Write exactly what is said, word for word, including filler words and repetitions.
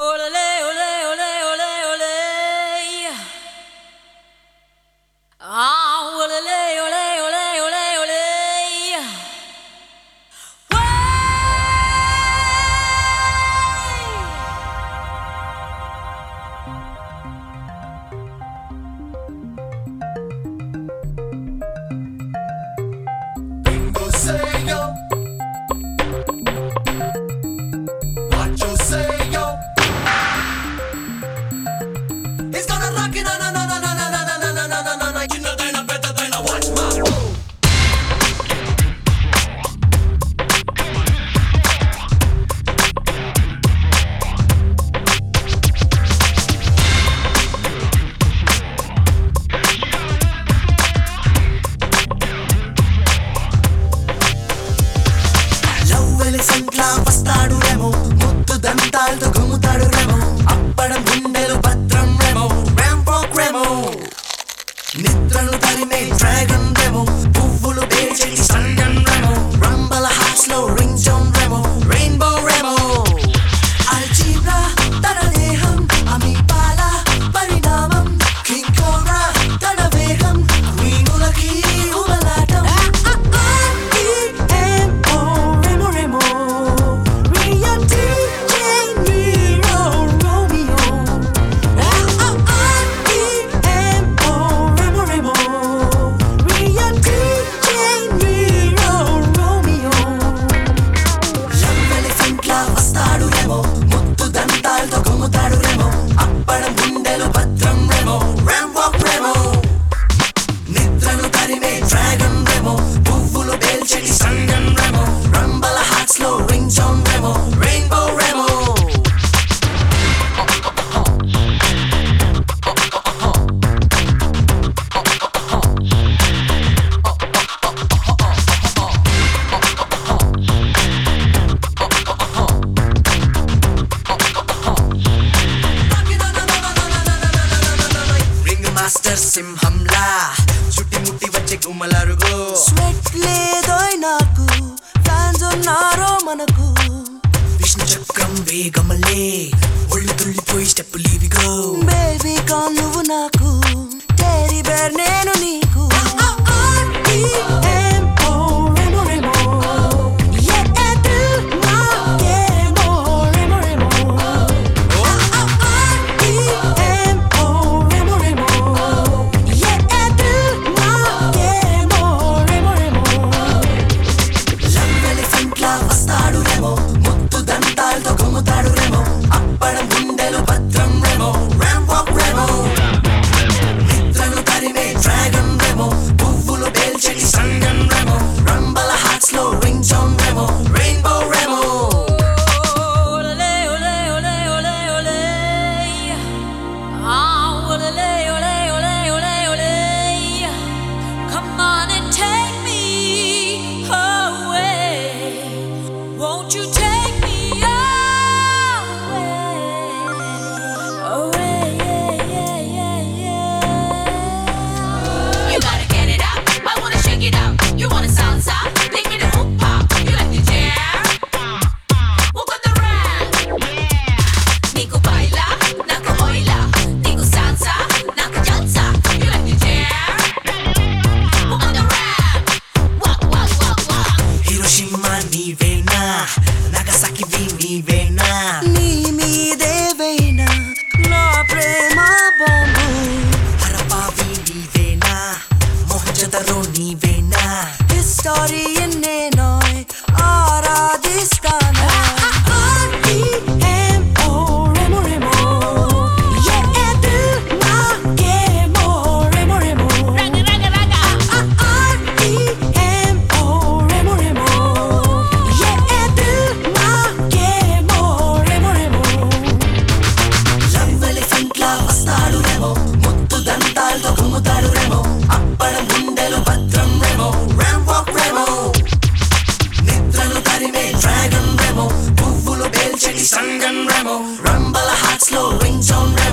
Olé, olé, olé, olé, olé. Ah, olé, olé, olé, olé, olé. Bingo say yo. What you say yo? It's gonna rock it, na na na na na na na na na na na na na. You know they not better than I watch my move. సెంట్లా వస్తాడు రేమో ముద్దు దంతాలతో గుమ్ముతాడు రేమో అప్పడం గుండెలు భద్రం రేమో ర్యాంపాక్ రేమో నిద్రను తరిమే dragon Remo పువ్వులు పేల్చేటి సంగన్ Remo రంబల హార్ట్స్ లో ring zone Remo rainbow Remo algebra తన దేహం అమీబాల పరిణామం కింగ్ కోబ్రా తన వేగం క్వీనులకి ఉబలాటం మాస్టర్ సింహంలా చుట్టి ముట్టి వచ్చే గుమ్మలరుగో స్వెట్ లేదోయ్ నాకు ఫ్యాన్స్ ఉన్నారో మనకు విష్ణు చక్రం వేగమలే ఒళ్ళు తుళ్ళిపోయి స్టెప్ లీవిగో బేబీ కాన్ నువ్వు నాకు టెరీ బేర్ నేను నీకు Sangan Remo, Rumble Hearts, slow rings on.